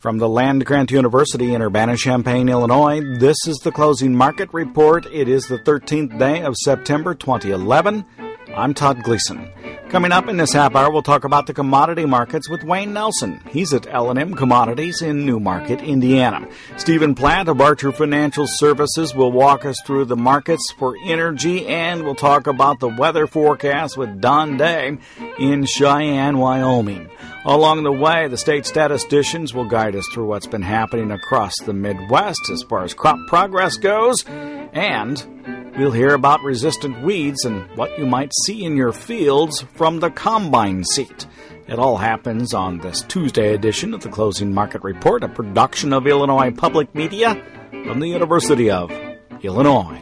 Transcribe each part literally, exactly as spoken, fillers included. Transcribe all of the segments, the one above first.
From the Land-Grant University in Urbana-Champaign, Illinois, this is the Closing Market Report. It is the thirteenth day of September twenty eleven. I'm Todd Gleason. Coming up in this half hour, we'll talk about the commodity markets with Wayne Nelson. He's at L and M Commodities in Newmarket, Indiana. Stephen Platt of Archer Financial Services will walk us through the markets for energy, and we'll talk about the weather forecast with Don Day in Cheyenne, Wyoming. Along the way, the state statisticians will guide us through what's been happening across the Midwest as far as crop progress goes, and we'll hear about resistant weeds and what you might see in your fields from the combine seat. It all happens on this Tuesday edition of the Closing Market Report, a production of Illinois Public Media from the University of Illinois.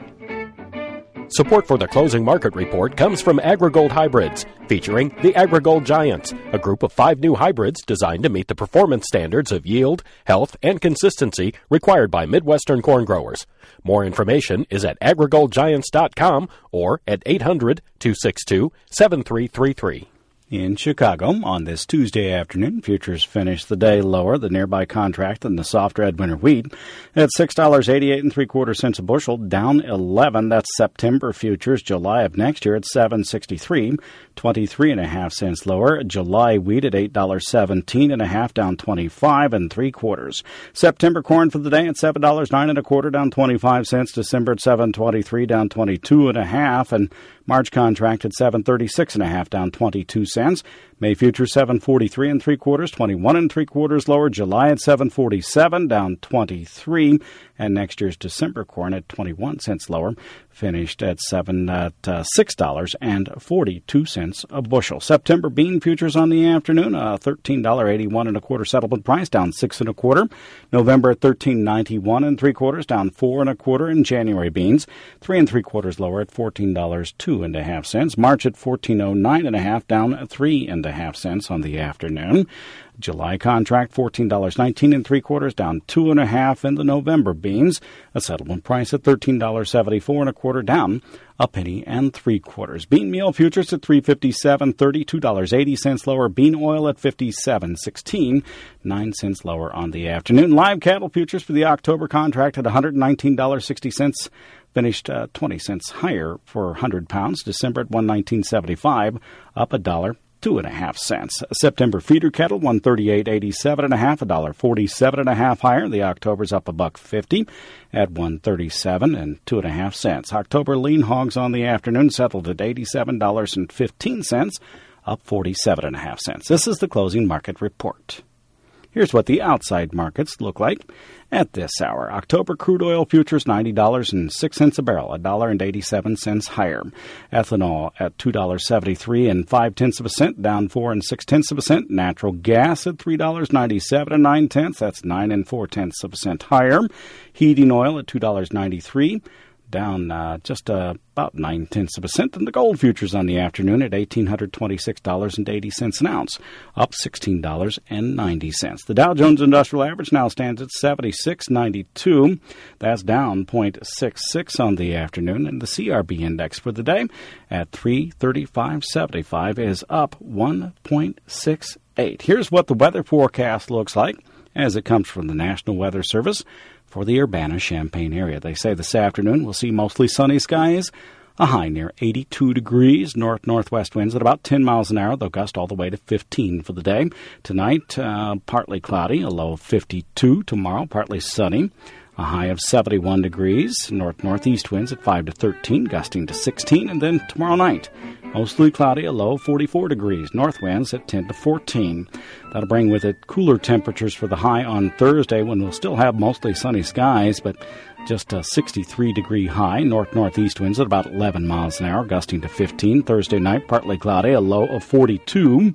Support for the Closing Market Report comes from AgriGold Hybrids, featuring the AgriGold Giants, a group of five new hybrids designed to meet the performance standards of yield, health, and consistency required by Midwestern corn growers. More information is at agrigold giants dot com or at eight hundred, two six two, seven three three three. In Chicago, on this Tuesday afternoon, futures finished the day lower. The nearby contract in the soft red winter wheat at six dollars and eighty-eight and three quarter cents a bushel, down eleven. That's September futures. July of next year at seven sixty-three, twenty-three and a half cents lower. July wheat at eight dollars and seventeen and a half, down twenty-five and three quarters. September corn for the day at seven dollars and nine and a quarter, down twenty-five cents. December at seven twenty-three, down twenty-two and a half, and March contract at seven thirty-six and a half, down twenty-two cents. May futures seven forty-three and three quarters, twenty-one and three quarters lower. July at seven forty-seven, down twenty-three, and next year's December corn at twenty-one cents lower, finished at seven at uh, six dollars and forty-two cents a bushel. September bean futures on the afternoon, uh, thirteen dollars and eighty-one and a quarter settlement price, down six and a quarter. November at thirteen ninety-one and three quarters, down four and a quarter. In January beans, three and three quarters lower at fourteen dollars two and a half cents. March at fourteen oh nine and a half, down three and a half cents on the afternoon. July contract fourteen dollars and nineteen and three quarters, down two and a half. In the November beans, a settlement price at thirteen dollars and seventy-four and a quarter, down a penny and three quarters. Bean meal futures at three fifty-seven thirty, two dollars and eighty cents lower. Bean oil at fifty-seven sixteen, nine cents lower on the afternoon. Live cattle futures for the October contract at one hundred nineteen dollars and sixty cents. Finished uh, twenty cents higher for one hundred pounds. December at one nineteen seventy-five, up a dollar. Two and a half cents. September feeder cattle one thirty-eight eighty-seven and a half, a dollar forty-seven and a half higher. The October's up a buck fifty at one thirty-seven and two and a half cents. October lean hogs on the afternoon settled at eighty-seven dollars and fifteen cents, up forty-seven and a half cents. This is the Closing Market Report. Here's what the outside markets look like at this hour. October crude oil futures ninety dollars and six cents a barrel, a dollar and eighty-seven cents higher. Ethanol at two dollars and seventy-three and five tenths of a cent, down four and six tenths of a cent. Natural gas at three dollars and ninety-seven and nine tenths, that's nine and four tenths of a cent higher. Heating oil at two dollars and ninety-three. Down uh, just uh, about nine-tenths of a cent. And the gold futures on the afternoon at one thousand eight hundred twenty-six dollars and eighty cents an ounce, up sixteen dollars and ninety cents. The Dow Jones Industrial Average now stands at seventy-six ninety-two. That's down zero point six six on the afternoon. And the C R B index for the day at three thirty-five seventy-five is up one point six eight. Here's what the weather forecast looks like as it comes from the National Weather Service. For the Urbana-Champaign area, they say this afternoon we'll see mostly sunny skies, a high near eighty-two degrees, north-northwest winds at about ten miles an hour. They'll gust all the way to fifteen for the day. Tonight, uh, partly cloudy, a low of fifty-two. Tomorrow, partly sunny, a high of seventy-one degrees, north-northeast winds at five to thirteen, gusting to sixteen. And then tomorrow night, mostly cloudy, a low of forty-four degrees, north winds at ten to fourteen. That'll bring with it cooler temperatures for the high on Thursday, when we'll still have mostly sunny skies, but just a sixty-three degree high. North-northeast winds at about eleven miles an hour, gusting to fifteen. Thursday night, partly cloudy, a low of forty-two.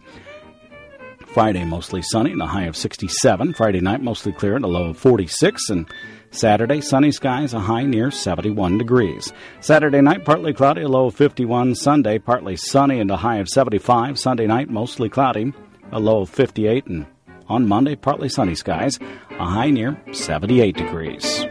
Friday, mostly sunny, and a high of sixty-seven. Friday night, mostly clear, and a low of forty-six. And Saturday, sunny skies, a high near seventy-one degrees. Saturday night, partly cloudy, a low of fifty-one. Sunday, partly sunny, and a high of seventy-five. Sunday night, mostly cloudy, a low of fifty-eight. And on Monday, partly sunny skies, a high near seventy-eight degrees.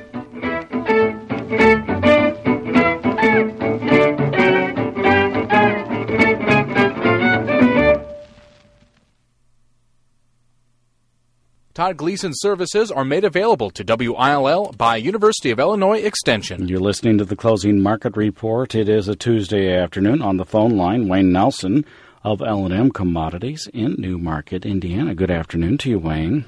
Todd Gleason services are made available to W I L L by University of Illinois Extension. You're listening to the Closing Market Report. It is a Tuesday afternoon. On the phone line, Wayne Nelson of L and M Commodities in New Market, Indiana. Good afternoon to you, Wayne.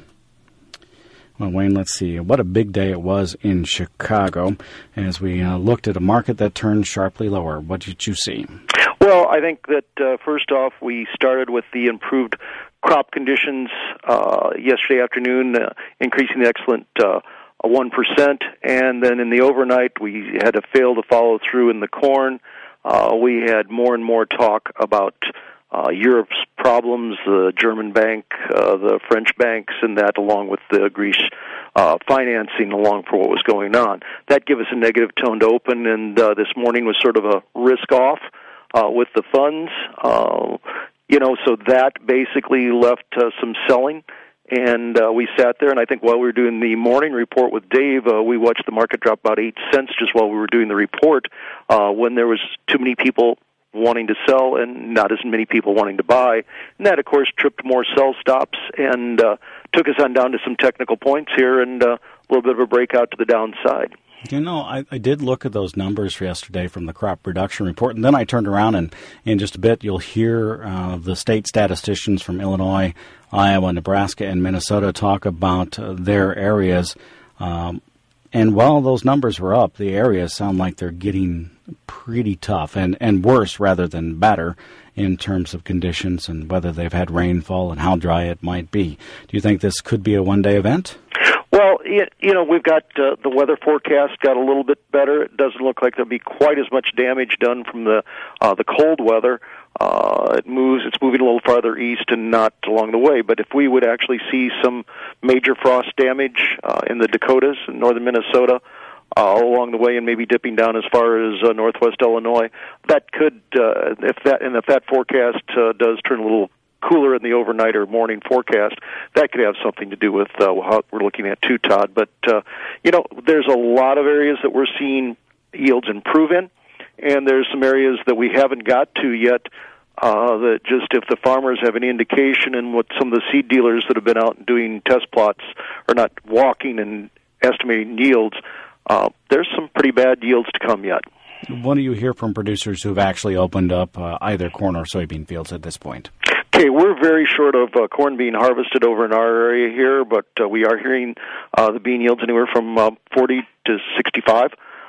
Well, Wayne, let's see. What a big day it was in Chicago as we uh, looked at a market that turned sharply lower. What did you see? Well, I think that uh, first off, we started with the improved crop conditions uh, yesterday afternoon, uh, increasing the excellent uh, one percent. And then in the overnight, we had to fail to follow through in the corn. Uh, we had more and more talk about Uh, Europe's problems, the German bank, uh, the French banks, and that along with the Greece uh, financing along for what was going on. That gave us a negative tone to open, and uh, this morning was sort of a risk-off uh, with the funds. Uh, you know, so that basically left uh, some selling, and uh, we sat there, and I think while we were doing the morning report with Dave, uh, we watched the market drop about eight cents just while we were doing the report uh, when there was too many people wanting to sell and not as many people wanting to buy. And that, of course, tripped more sell stops and uh, took us on down to some technical points here and uh, a little bit of a breakout to the downside. You know, I, I did look at those numbers yesterday from the crop production report, and then I turned around, and in just a bit you'll hear uh, the state statisticians from Illinois, Iowa, Nebraska, and Minnesota talk about uh, their areas. Um, and while those numbers were up, the areas sound like they're getting pretty tough and, and worse rather than better in terms of conditions and whether they've had rainfall and how dry it might be. Do you think this could be a one-day event? Well, it, you know, we've got uh, the weather forecast got a little bit better. It doesn't look like there'll be quite as much damage done from the uh, the cold weather. Uh, it moves. It's moving a little farther east and not along the way. But if we would actually see some major frost damage uh, in the Dakotas and northern Minnesota, Uh, along the way, and maybe dipping down as far as uh, northwest Illinois, that could, uh, if that and if that forecast uh, does turn a little cooler in the overnight or morning forecast, that could have something to do with uh, how we're looking at too, Todd. But uh, you know, there's a lot of areas that we're seeing yields improve in, and there's some areas that we haven't got to yet. Uh, that just if the farmers have any indication, and what some of the seed dealers that have been out doing test plots are not walking and estimating yields. Uh, there's some pretty bad yields to come yet. What do you hear from producers who've actually opened up uh, either corn or soybean fields at this point? Okay, we're very short of uh, corn being harvested over in our area here, but uh, we are hearing uh, the bean yields anywhere from uh, forty to sixty-five.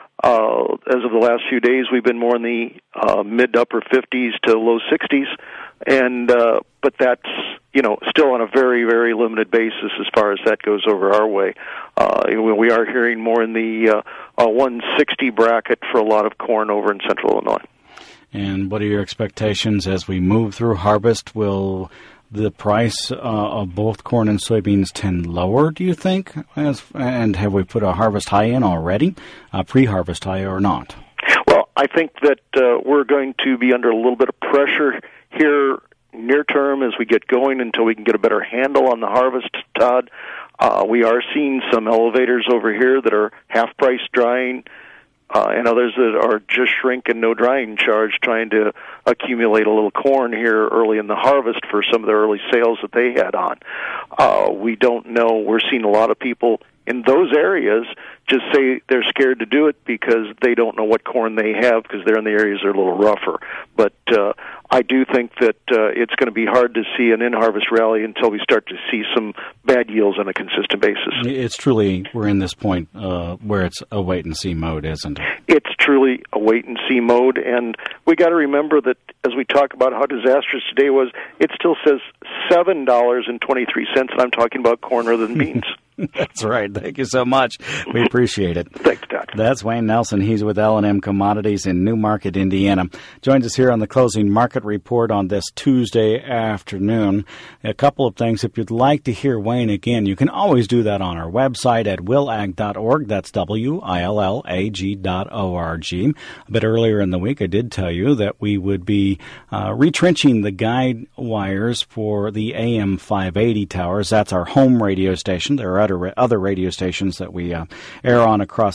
Uh, as of the last few days, we've been more in the uh, mid to upper fifties to low sixties, and uh, but that's you know still on a very very limited basis as far as that goes over our way. Uh, we are hearing more in the uh, uh, one sixty bracket for a lot of corn over in central Illinois. And what are your expectations as we move through harvest? Will the price uh, of both corn and soybeans tend lower, do you think? As, and have we put a harvest high in already, a pre-harvest high or not? Well, I think that uh, we're going to be under a little bit of pressure here near term as we get going until we can get a better handle on the harvest, Todd. Uh, we are seeing some elevators over here that are half-price drying, uh, and others that are just shrink and no drying charge, trying to accumulate a little corn here early in the harvest for some of the early sales that they had on. Uh, we don't know. We're seeing a lot of people in those areas just say they're scared to do it because they don't know what corn they have because they're in the areas that are a little rougher. But uh, I do think that uh, it's going to be hard to see an in-harvest rally until we start to see some bad yields on a consistent basis. It's truly, we're in this point uh, where it's a wait-and-see mode, isn't it? It's truly a wait-and-see mode, and we got to remember that as we talk about how disastrous today was, it still says seven dollars and twenty-three cents, and I'm talking about corn rather than beans. That's right. Thank you so much. We appreciate it. Thanks, Doc. That's Wayne Nelson. He's with L and M Commodities in New Market, Indiana. Joins us here on the Closing Market Report on this Tuesday afternoon. A couple of things. If you'd like to hear Wayne again, you can always do that on our website at willag dot org. That's W I L L A G dot O R G. A bit earlier in the week, I did tell you that we would be uh, retrenching the guide wires for the A M five eighty towers. That's our home radio station. There are other, other radio stations that we uh, air on across the nation.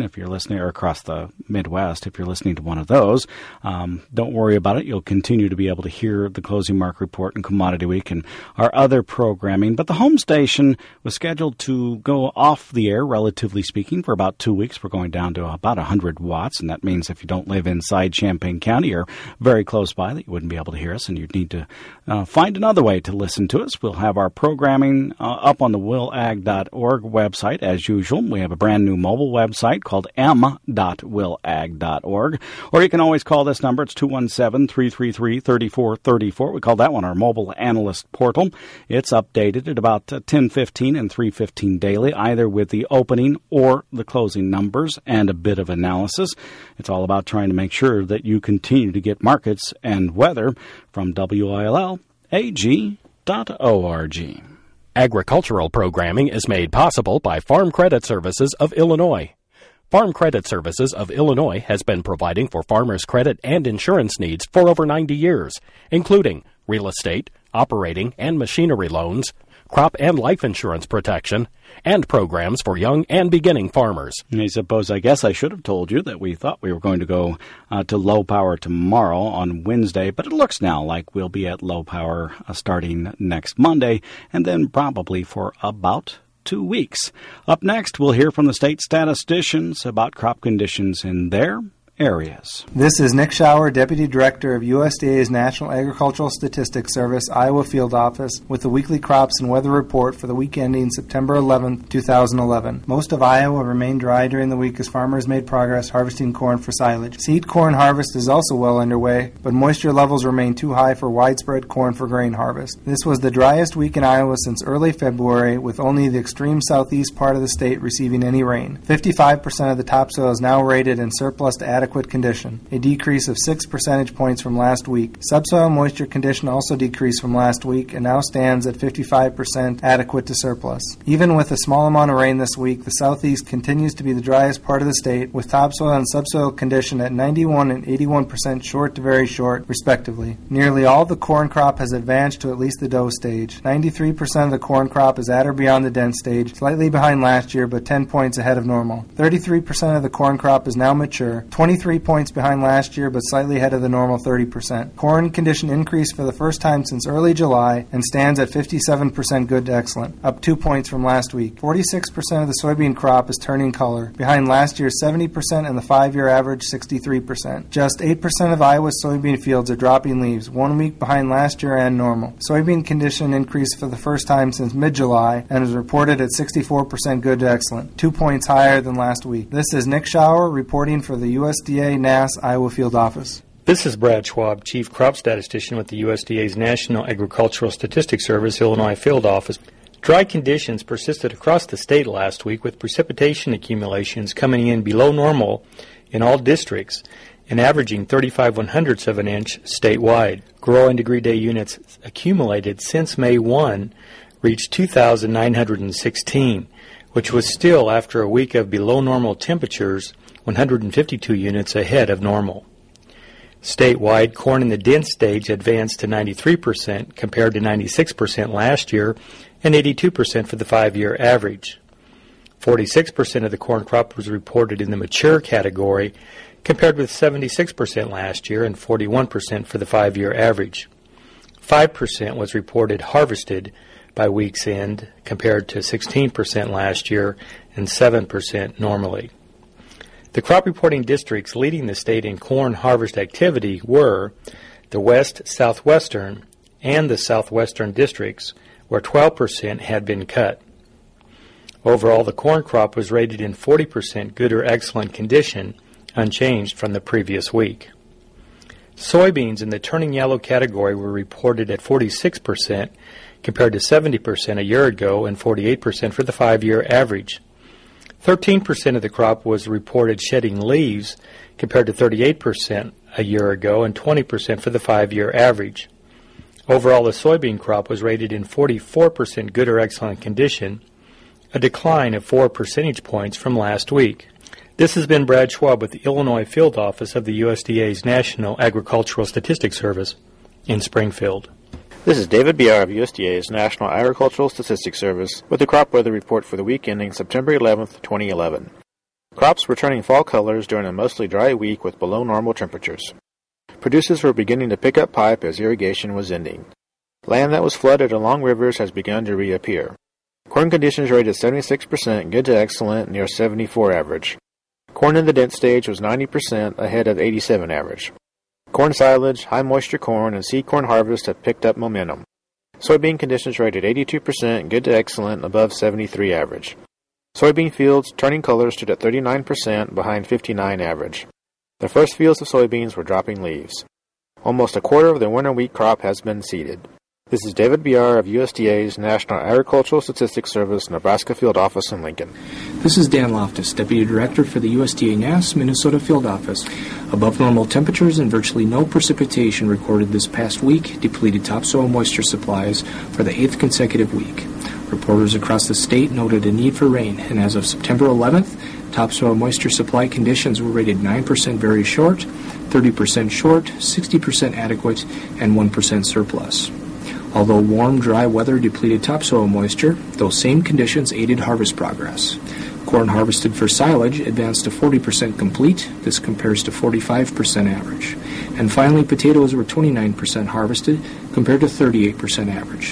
if you're listening, or across the Midwest, if you're listening to one of those. Um, don't worry about it. You'll continue to be able to hear the Closing Market Report and Commodity Week and our other programming. But the home station was scheduled to go off the air, relatively speaking, for about two weeks. We're going down to about one hundred watts, and that means if you don't live inside Champaign County or very close by, that you wouldn't be able to hear us, and you'd need to uh, find another way to listen to us. We'll have our programming uh, up on the will ag dot org website as usual. We have a brand new mobile website called m dot will ag dot org, or you can always call this number. It's two one seven, three three three, three four three four. We call that one our mobile analyst portal. It's updated at about uh, ten fifteen and three fifteen daily, either with the opening or the closing numbers and a bit of analysis. It's all about trying to make sure that you continue to get markets and weather from W I L L A G dot org. Agricultural programming is made possible by Farm Credit Services of Illinois. Farm Credit Services of Illinois has been providing for farmers' credit and insurance needs for over ninety years, including real estate, operating and machinery loans, crop and life insurance protection, and programs for young and beginning farmers. I suppose I guess I should have told you that we thought we were going to go uh, to low power tomorrow on Wednesday, but it looks now like we'll be at low power uh, starting next Monday, and then probably for about two weeks. Up next, we'll hear from the state statisticians about crop conditions in their areas. This is Nick Schauer, Deputy Director of U S D A's National Agricultural Statistics Service, Iowa Field Office, with the weekly crops and weather report for the week ending September eleventh, two thousand eleven. Most of Iowa remained dry during the week as farmers made progress harvesting corn for silage. Seed corn harvest is also well underway, but moisture levels remain too high for widespread corn for grain harvest. This was the driest week in Iowa since early February, with only the extreme southeast part of the state receiving any rain. fifty-five percent of the topsoil is now rated in surplus to adequate condition, a decrease of six percentage points from last week. Subsoil moisture condition also decreased from last week and now stands at fifty-five percent adequate to surplus. Even with a small amount of rain this week, the southeast continues to be the driest part of the state, with topsoil and subsoil condition at ninety-one and eighty-one percent short to very short, respectively. Nearly all the corn crop has advanced to at least the dough stage. ninety-three percent of the corn crop is at or beyond the dent stage, slightly behind last year but ten points ahead of normal. thirty-three percent of the corn crop is now mature, twenty-three points behind last year but slightly ahead of the normal thirty percent. Corn condition increased for the first time since early July and stands at fifty-seven percent good to excellent, up two points from last week. forty-six percent of the soybean crop is turning color, behind last year's seventy percent and the five-year average sixty-three percent. Just eight percent of Iowa's soybean fields are dropping leaves, one week behind last year and normal. Soybean condition increased for the first time since mid-July and is reported at sixty-four percent good to excellent, two points higher than last week. This is Nick Schauer reporting for the U S D A N A S Iowa Field Office. This is Brad Schwab, Chief Crop Statistician with the U S D A's National Agricultural Statistics Service, Illinois Field Office. Dry conditions persisted across the state last week, with precipitation accumulations coming in below normal in all districts and averaging thirty-five one hundredths of an inch statewide. Growing degree day units accumulated since May first reached two thousand nine hundred sixteen, which was still, after a week of below normal temperatures, one hundred fifty-two units ahead of normal. Statewide, corn in the dent stage advanced to ninety-three percent compared to ninety-six percent last year and eighty-two percent for the five-year average. forty-six percent of the corn crop was reported in the mature category compared with seventy-six percent last year and forty-one percent for the five-year average. five percent was reported harvested by week's end compared to sixteen percent last year and seven percent normally. The crop reporting districts leading the state in corn harvest activity were the West Southwestern and the Southwestern districts, where twelve percent had been cut. Overall, the corn crop was rated in forty percent good or excellent condition, unchanged from the previous week. Soybeans in the turning yellow category were reported at forty-six percent compared to seventy percent a year ago and forty-eight percent for the five-year average. thirteen percent of the crop was reported shedding leaves compared to thirty-eight percent a year ago and twenty percent for the five-year average. Overall, the soybean crop was rated in forty-four percent good or excellent condition, a decline of four percentage points from last week. This has been Brad Schwab with the Illinois Field Office of the U S D A's National Agricultural Statistics Service in Springfield. This is David Biar of U S D A's National Agricultural Statistics Service with the crop weather report for the week ending September eleventh, twenty eleven. Crops were turning fall colors during a mostly dry week with below normal temperatures. Producers were beginning to pick up pipe as irrigation was ending. Land that was flooded along rivers has begun to reappear. Corn conditions rated seventy-six percent, good to excellent, near seventy-four average. Corn in the dent stage was ninety percent, ahead of eighty-seven average. Corn silage, high moisture corn, and seed corn harvest have picked up momentum. Soybean conditions rated eighty-two percent, good to excellent, above seventy-three average. Soybean fields turning colors stood at thirty-nine percent, behind fifty-nine average. The first fields of soybeans were dropping leaves. Almost a quarter of the winter wheat crop has been seeded. This is David Biar of U S D A's National Agricultural Statistics Service, Nebraska Field Office in Lincoln. This is Dan Loftus, Deputy Director for the U S D A N A S Minnesota Field Office. Above normal temperatures and virtually no precipitation recorded this past week depleted topsoil moisture supplies for the eighth consecutive week. Reporters across the state noted a need for rain, and as of September eleventh, topsoil moisture supply conditions were rated nine percent very short, thirty percent short, sixty percent adequate, and one percent surplus. Although warm, dry weather depleted topsoil moisture, those same conditions aided harvest progress. Corn harvested for silage advanced to forty percent complete. This compares to forty-five percent average. And finally, potatoes were twenty-nine percent harvested compared to thirty-eight percent average.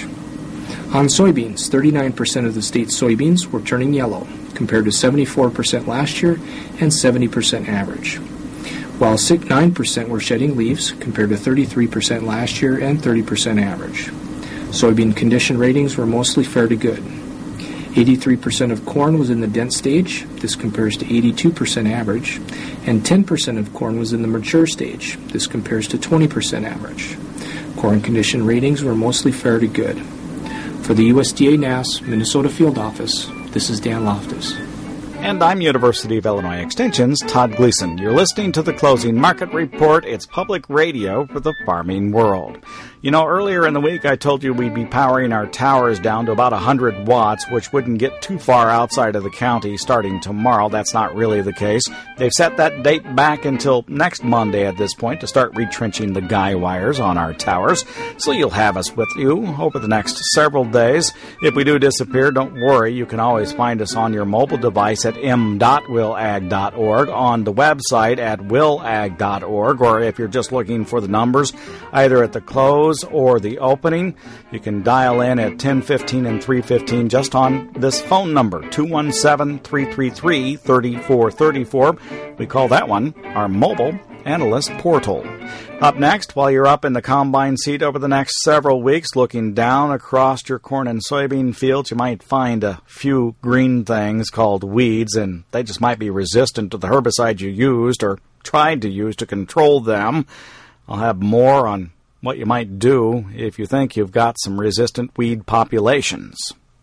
On soybeans, thirty-nine percent of the state's soybeans were turning yellow, compared to seventy-four percent last year and seventy percent average. While nine percent were shedding leaves, compared to thirty-three percent last year and thirty percent average. Soybean condition ratings were mostly fair to good. eighty-three percent of corn was in the dent stage. This compares to eighty-two percent average. And ten percent of corn was in the mature stage. This compares to twenty percent average. Corn condition ratings were mostly fair to good. For the U S D A N A S Minnesota Field Office, this is Dan Loftus. And I'm University of Illinois Extension's Todd Gleason. You're listening to the Closing Market Report. It's public radio for the farming world. You know, earlier in the week I told you we'd be powering our towers down to about one hundred watts, which wouldn't get too far outside of the county starting tomorrow. That's not really the case. They've set that date back until next Monday at this point to start retrenching the guy wires on our towers. So you'll have us with you over the next several days. If we do disappear, don't worry. You can always find us on your mobile device at m dot will ag dot org, on the website at will ag dot org, or if you're just looking for the numbers, either at the close or the opening, you can dial in at ten fifteen and three fifteen just on this phone number, two one seven, three three three, three four three four. We call that one our mobile analyst portal. Up next, while you're up in the combine seat over the next several weeks, looking down across your corn and soybean fields, you might find a few green things called weeds, and they just might be resistant to the herbicide you used or tried to use to control them. I'll have more on what you might do if you think you've got some resistant weed populations.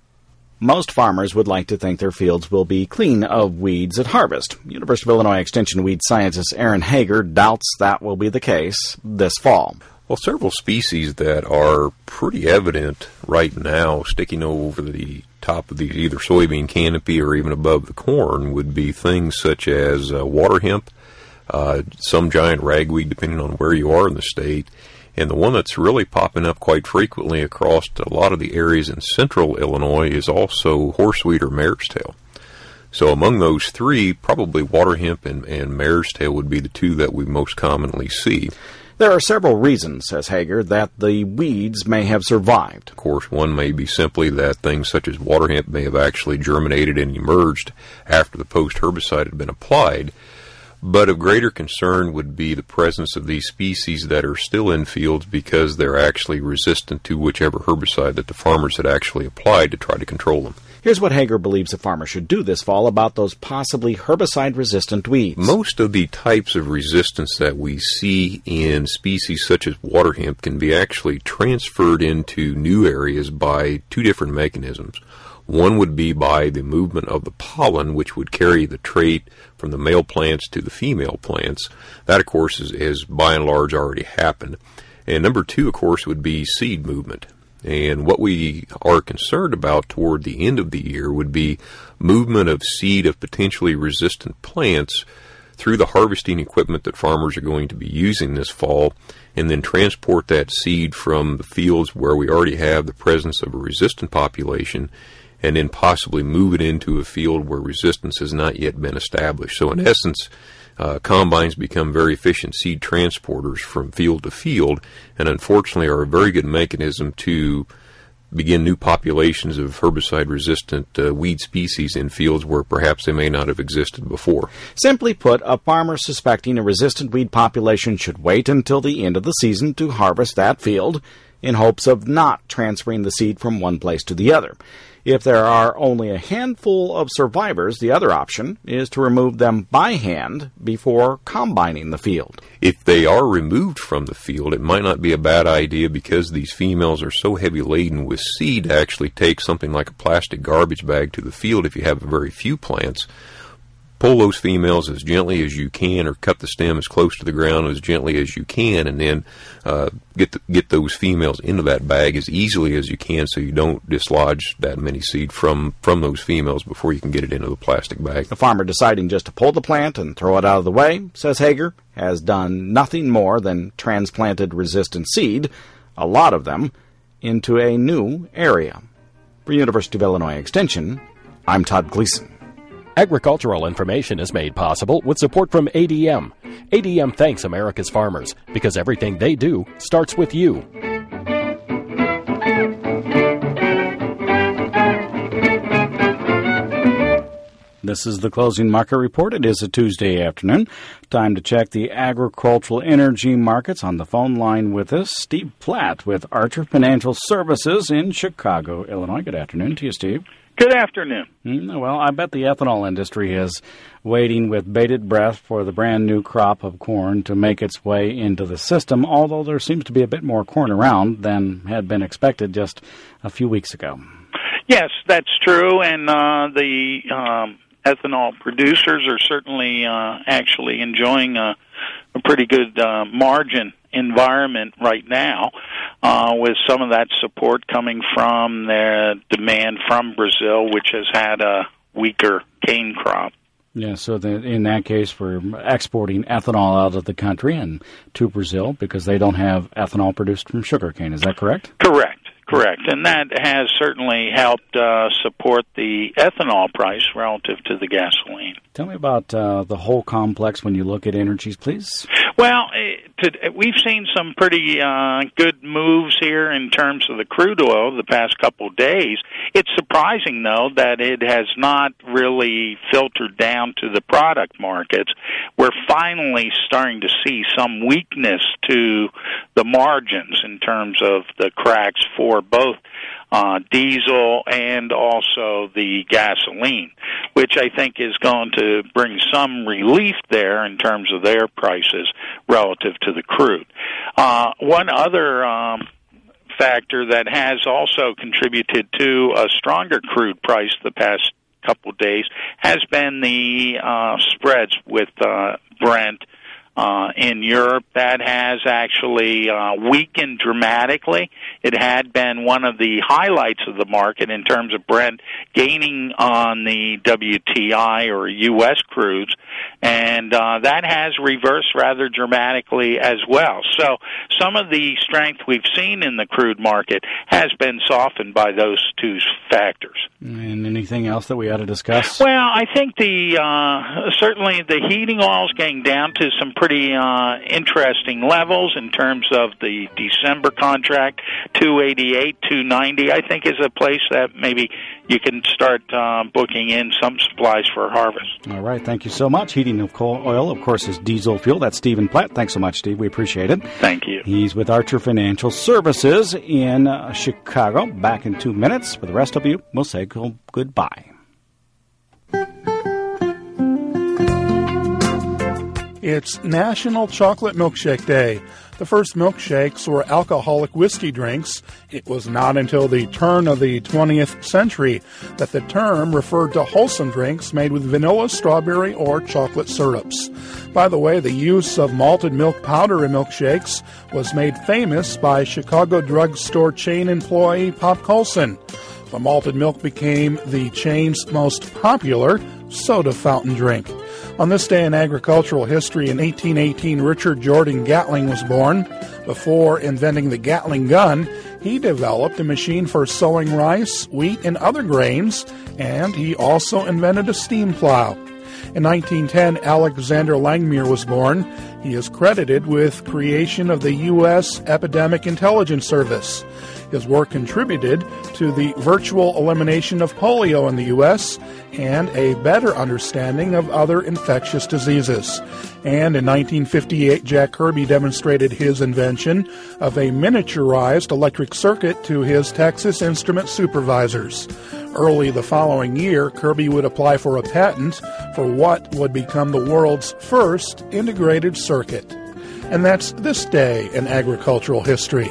Most farmers would like to think their fields will be clean of weeds at harvest. University of Illinois Extension weed scientist Aaron Hager doubts that will be the case this fall. Well, several species that are pretty evident right now sticking over the top of the either soybean canopy or even above the corn would be things such as uh, water hemp, uh, some giant ragweed depending on where you are in the state, and the one that's really popping up quite frequently across a lot of the areas in central Illinois is also horseweed or mare's tail. So among those three, probably water hemp and, and mare's tail would be the two that we most commonly see. There are several reasons, says Hager, that the weeds may have survived. Of course, one may be simply that things such as water hemp may have actually germinated and emerged after the post-herbicide had been applied. But of greater concern would be the presence of these species that are still in fields because they're actually resistant to whichever herbicide that the farmers had actually applied to try to control them. Here's what Hager believes a farmer should do this fall about those possibly herbicide-resistant weeds. Most of the types of resistance that we see in species such as water hemp can be actually transferred into new areas by two different mechanisms. One would be by the movement of the pollen, which would carry the trait from the male plants to the female plants. That, of course, is, is by and large already happened. And number two, of course, would be seed movement. And what we are concerned about toward the end of the year would be movement of seed of potentially resistant plants through the harvesting equipment that farmers are going to be using this fall, and then transport that seed from the fields where we already have the presence of a resistant population and then possibly move it into a field where resistance has not yet been established. So in essence, uh, combines become very efficient seed transporters from field to field, and unfortunately are a very good mechanism to begin new populations of herbicide-resistant uh, weed species in fields where perhaps they may not have existed before. Simply put, a farmer suspecting a resistant weed population should wait until the end of the season to harvest that field in hopes of not transferring the seed from one place to the other. If there are only a handful of survivors, the other option is to remove them by hand before combining the field. If they are removed from the field, it might not be a bad idea, because these females are so heavy laden with seed, to actually take something like a plastic garbage bag to the field if you have very few plants. Pull those females as gently as you can, or cut the stem as close to the ground as gently as you can, and then uh, get the, get those females into that bag as easily as you can, so you don't dislodge that many seed from, from those females before you can get it into the plastic bag. The farmer deciding just to pull the plant and throw it out of the way, says Hager, has done nothing more than transplanted resistant seed, a lot of them, into a new area. For University of Illinois Extension, I'm Todd Gleason. Agricultural information is made possible with support from A D M. A D M thanks America's farmers, because everything they do starts with you. This is the closing market report. It is a Tuesday afternoon. Time to check the agricultural energy markets. On the phone line with us, Steve Platt with Archer Financial Services in Chicago, Illinois. Good afternoon to you, Steve. Good afternoon. Mm, well, I bet the ethanol industry is waiting with bated breath for the brand new crop of corn to make its way into the system, although there seems to be a bit more corn around than had been expected just a few weeks ago. Yes, that's true, and uh, the um, ethanol producers are certainly uh, actually enjoying a, a pretty good uh, margin environment right now, uh, with some of that support coming from the demand from Brazil, which has had a weaker cane crop. Yeah, so the, in that case, we're exporting ethanol out of the country and to Brazil because they don't have ethanol produced from sugarcane. Is that correct? Correct. Correct, and that has certainly helped uh, support the ethanol price relative to the gasoline. Tell me about uh, the whole complex when you look at energies, please. Well, to, we've seen some pretty uh, good moves here in terms of the crude oil the past couple of days. It's surprising, though, that it has not really filtered down to the product markets. We're finally starting to see some weakness to the margins in terms of the cracks for both uh, diesel and also the gasoline, which I think is going to bring some relief there in terms of their prices relative to the crude. Uh, one other um, factor that has also contributed to a stronger crude price the past couple of days has been the uh, spreads with uh, Brent Uh, in Europe. That has actually uh, weakened dramatically. It had been one of the highlights of the market in terms of Brent gaining on the W T I or U S crudes, and uh, that has reversed rather dramatically as well. So some of the strength we've seen in the crude market has been softened by those two factors. And anything else that we ought to discuss? Well, I think the uh, certainly the heating oil is getting down to some pretty uh, interesting levels in terms of the December contract. two eighty-eight, two ninety, I think, is a place that maybe you can start uh, booking in some supplies for harvest. All right, thank you so much. Heating of coal oil, of course, is diesel fuel. That's Stephen Platt. Thanks so much, Steve. We appreciate it. Thank you. He's with Archer Financial Services in uh, Chicago. Back in two minutes. For the rest of you, we'll say goodbye. It's National Chocolate Milkshake Day. The first milkshakes were alcoholic whiskey drinks. It was not until the turn of the twentieth century that the term referred to wholesome drinks made with vanilla, strawberry, or chocolate syrups. By the way, the use of malted milk powder in milkshakes was made famous by Chicago drugstore chain employee Pop Colson. The malted milk became the chain's most popular soda fountain drink. On this day in agricultural history, in eighteen eighteen, Richard Jordan Gatling was born. Before inventing the Gatling gun, He developed a machine for sowing rice, wheat, and other grains, and he also invented a steam plow. In nineteen ten, Alexander Langmuir was born. He is credited with creation of the U S Epidemic Intelligence Service. His work contributed to the virtual elimination of polio in the U S and a better understanding of other infectious diseases. And in nineteen fifty-eight, Jack Kirby demonstrated his invention of a miniaturized electric circuit to his Texas Instrument supervisors. Early the following year, Kirby would apply for a patent for what would become the world's first integrated circuit. And that's this day in agricultural history.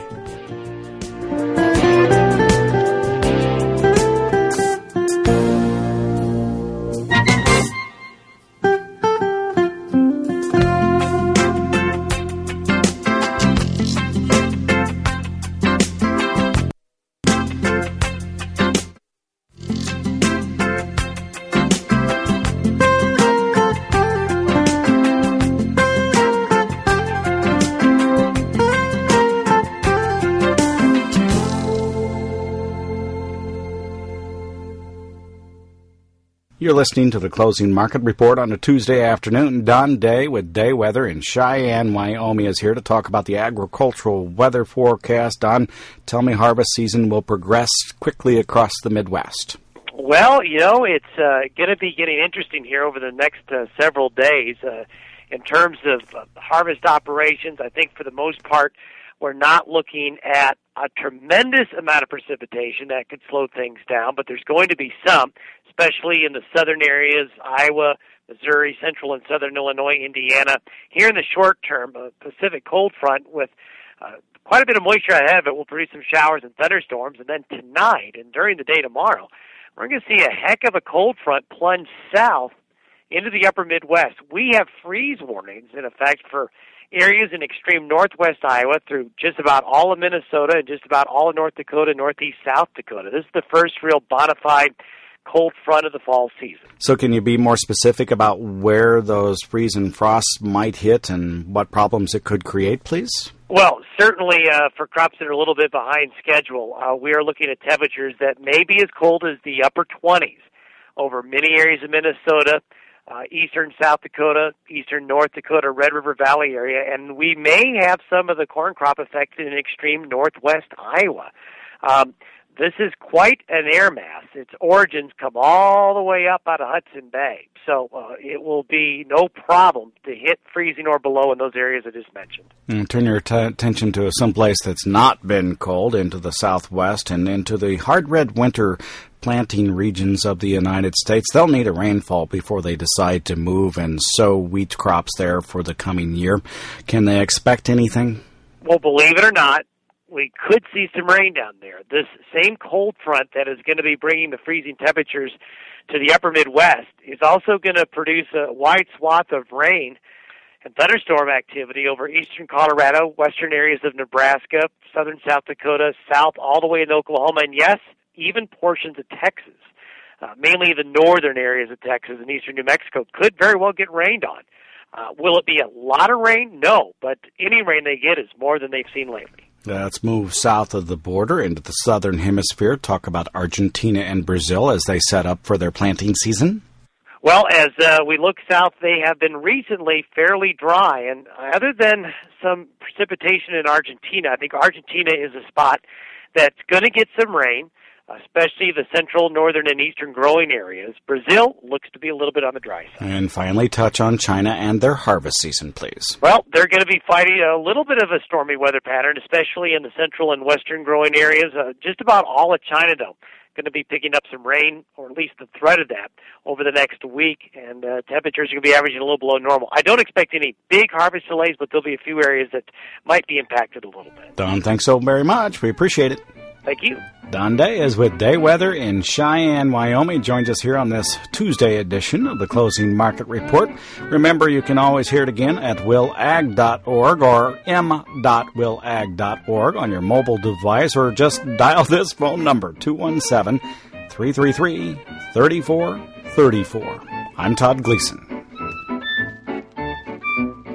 You're listening to the Closing Market Report on a Tuesday afternoon. Don Day with Day Weather in Cheyenne, Wyoming is here to talk about the agricultural weather forecast. Don, tell me harvest season will progress quickly across the Midwest. Well, you know, it's uh, going to be getting interesting here over the next uh, several days. Uh, in terms of uh, harvest operations, I think for the most part, we're not looking at a tremendous amount of precipitation that could slow things down, but there's going to be some, especially in the southern areas, Iowa, Missouri, central and southern Illinois, Indiana. Here in the short term, a Pacific cold front with uh, quite a bit of moisture ahead of it will produce some showers and thunderstorms. And then tonight and during the day tomorrow, we're going to see a heck of a cold front plunge south into the upper Midwest. We have freeze warnings in effect for areas in extreme northwest Iowa through just about all of Minnesota and just about all of North Dakota, northeast South Dakota. This is the first real bona fide cold front of the fall season. So can you be more specific about where those freeze and frosts might hit and what problems it could create, please? Well, certainly uh, for crops that are a little bit behind schedule, uh, we are looking at temperatures that may be as cold as the upper twenties over many areas of Minnesota, Uh, eastern South Dakota, eastern North Dakota, Red River Valley area, and we may have some of the corn crop affected in extreme northwest Iowa. Um, this is quite an air mass. Its origins come all the way up out of Hudson Bay, so uh, it will be no problem to hit freezing or below in those areas I just mentioned. And turn your t- attention to some place that's not been cold, into the southwest and into the hard red winter planting regions of the United States. They'll need a rainfall before they decide to move and sow wheat crops there for the coming year. Can they expect anything? Well, believe it or not, we could see some rain down there. This same cold front that is going to be bringing the freezing temperatures to the upper Midwest is also going to produce a wide swath of rain and thunderstorm activity over eastern Colorado, western areas of Nebraska, southern South Dakota, south all the way into Oklahoma, and yes, even portions of Texas. Uh, mainly the northern areas of Texas and eastern New Mexico could very well get rained on. Uh, will it be a lot of rain? No, but any rain they get is more than they've seen lately. Let's move south of the border into the southern hemisphere. Talk about Argentina and Brazil as they set up for their planting season. Well, as uh, we look south, they have been recently fairly dry, and other than some precipitation in Argentina, I think Argentina is a spot that's going to get some rain, especially the central, northern, and eastern growing areas. Brazil looks to be a little bit on the dry side. And finally, touch on China and their harvest season, please. Well, they're going to be fighting a little bit of a stormy weather pattern, especially in the central and western growing areas. Uh, just about all of China, though, going to be picking up some rain, or at least the threat of that, over the next week, and uh, temperatures are going to be averaging a little below normal. I don't expect any big harvest delays, but there'll be a few areas that might be impacted a little bit. Don, thanks so very much. We appreciate it. Thank you. Don Day is with Day Weather in Cheyenne, Wyoming. Joins us here on this Tuesday edition of the Closing Market Report. Remember, you can always hear it again at will ag dot org or m dot will ag dot org on your mobile device, or just dial this phone number, two one seven, three three three, three four three four. I'm Todd Gleason.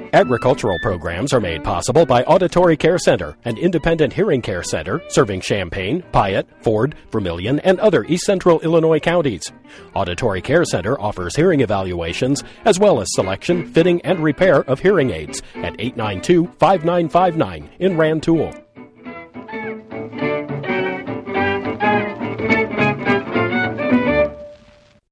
Agricultural programs are made possible by Auditory Care Center, an independent hearing care center serving Champaign, Piatt, Ford, Vermilion, and other East Central Illinois counties. Auditory Care Center offers hearing evaluations as well as selection, fitting, and repair of hearing aids at eight nine two, five nine five nine in Rantoul.